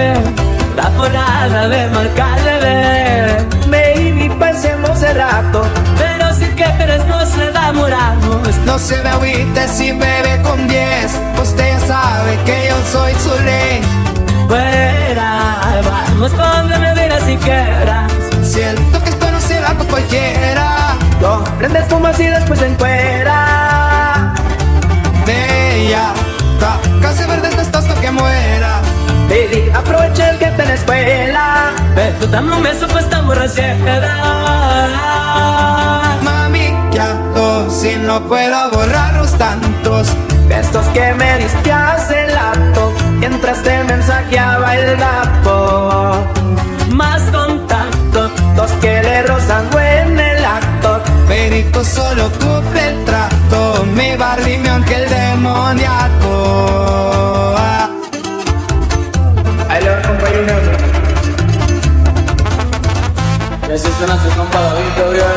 la forrada de marcarle. Baby, pasemos hace rato, pero si quieres nos enamoramos. no se me agüite si bebe con 10. Usted ya sabe que yo soy su ley. Fuera, vamos donde me digas si quieras. Siento que esto no se va con cualquiera. No, prende espumas y después se encuera. Bella, casi verde esto hasta que muera. Baby, aprovecha el que está en la escuela. Pero dame un beso pues esta borrachera. Mami, ¿qué hago si no puedo borrar los tantos besos que me diste hace rato, mientras te mensajeaba el gato? Más contacto, Dos que le rozan en el acto. Perito solo cumple el trato, mi Barbie, mi ángel demoníaco. Ahí le va a acompañar. y así suena su compa David, Gabriel.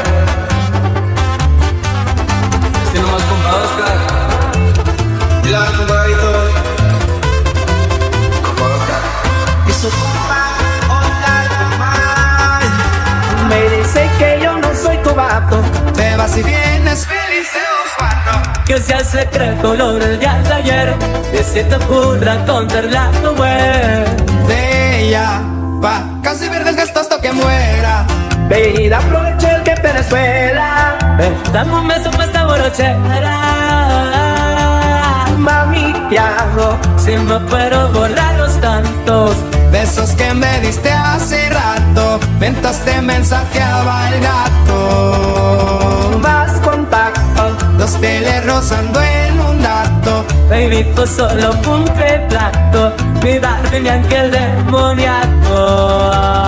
Este nomás compa Oscar. Y la va a acompañar. Compa Oscar. Y su compa Oscar. Me dice que yo no soy tu vato. Te vas y vienes feliz de los cuatro. Que sea secreto lo del día de ayer, que se te ocurra contarle a tu güey. Bella, casi verde el gesto hasta que muera. Baby, aprovecha el que te la escuela. Dame un beso pa' esta borrachera. Mami, ¿qué hago Si no puedo borrar los tantos besos que me diste hace rato, mientras te mensajeaba el gato? Más contacto, dos pieles rozando en un dato. baby, pues solo cumple plato, mi Barbie, mi ángel demoníaco.